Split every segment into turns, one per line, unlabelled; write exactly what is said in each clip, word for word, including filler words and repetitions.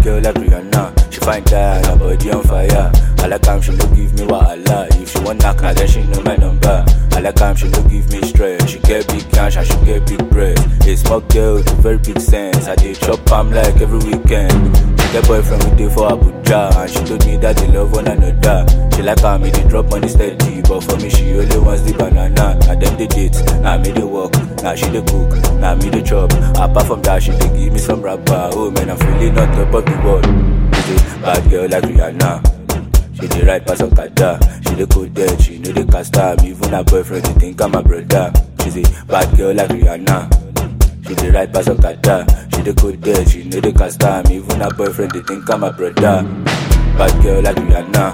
Bad girl like Rihanna, she find time, her body on fire. I like how she no give me wahala. If she want knock, now then she know my number. I like how she no give me stress. She get big cash and she get big bread. A small girl with very big sense. I dey chop palm like every weekend. She get boyfriend with day for Abuja, and she told me that they love one another. She like how me they drop money steady, but for me she only wants the banana. Now them they date, now me they walk, now she they cook, now me they chop. Apart from that, she they give me some rapper. Oh man, I'm feeling on top of the world. She say, bad girl like Rihanna. She dey ride pass Okada, she dey cold dead, she know dey cast time. Even her boyfriend dey think I'm a brother. She say, bad girl like Rihanna. She dey ride pass Okada, she dey cold dead, she know dey cast time. Even her boyfriend dey think I'm a brother. Bad girl like Rihanna.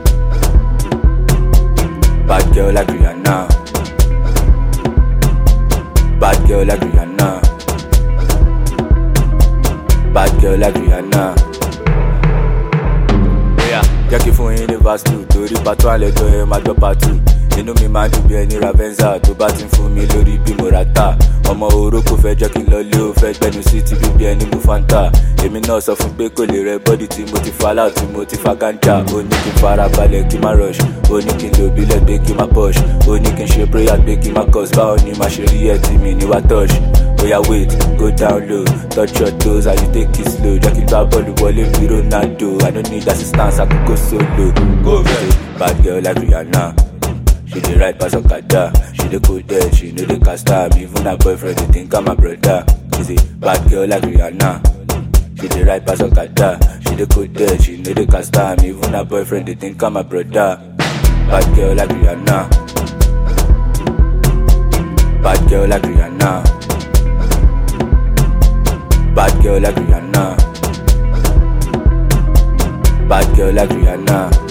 Bad girl like Rihanna. Bad girl like Rihanna. Bad girl like Rihanna. Jẹ́ kí fún yín ní verse two, torí pàtó àlẹ́ tó ẹ máa gbọ́ pàtó. Inú mi máa ń dùn bí ẹni Ravenza, tó bá ti ń fún mi lórí bí mo ra tà. Ọmọ oró kò fẹ́ jẹ́ kí n lọlé, ó fẹ́ gbẹ́nu sí ti bíbí ẹni mú Fanta. Èmi náà sọ fún pé kò lè rẹ bọ́dì tí mo ti fa láò tí mo ti fa ganja. Ó ní kí n fara balẹ̀ kí n má rush, ó ní kí n lo bílẹ̀ pé kí n má push, ó ní kí n ṣe prayer pé kí n má cause. Báwo ni màá ṣe rí ẹ tí mi ní wá touch? Oya wait, go down low, touch your toes and you take it slow. Jẹ́ kí n gbá bọ́ọ̀lù wọlé bí Ronaldo. I don't need assistance, I could go solo. Go man. Bad girl like Rihanna. She dey ride pass Okada, she dey cold dead, she know dey cast time. Even her boyfriend dey think I'm a brother. She say, bad girl like Rihanna. She dey ride pass Okada, she dey cold dead, she know dey cast time. Even her boyfriend dey think I'm a brother. Bad girl like Rihanna. Bad girl like Rihanna. Bad girl like Rihanna. Bad girl like Rihanna.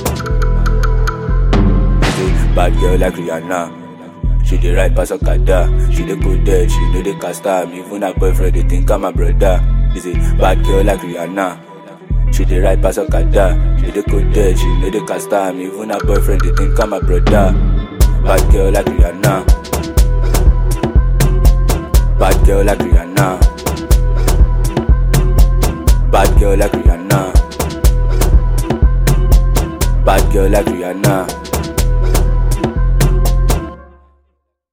Bad girl like Rihanna. She dey ride pass Okada, she dey cold dead, she know dey cast time. Even her boyfriend dey think I'm a brother. He say, bad girl like Rihanna. She dey ride pass Okada, she dey cold dead, she know dey cast time. Even her boyfriend dey think I'm a brother. Bad girl like Rihanna. Bad girl like Rihanna. Bad girl like Rihanna. Bad girl like Rihanna.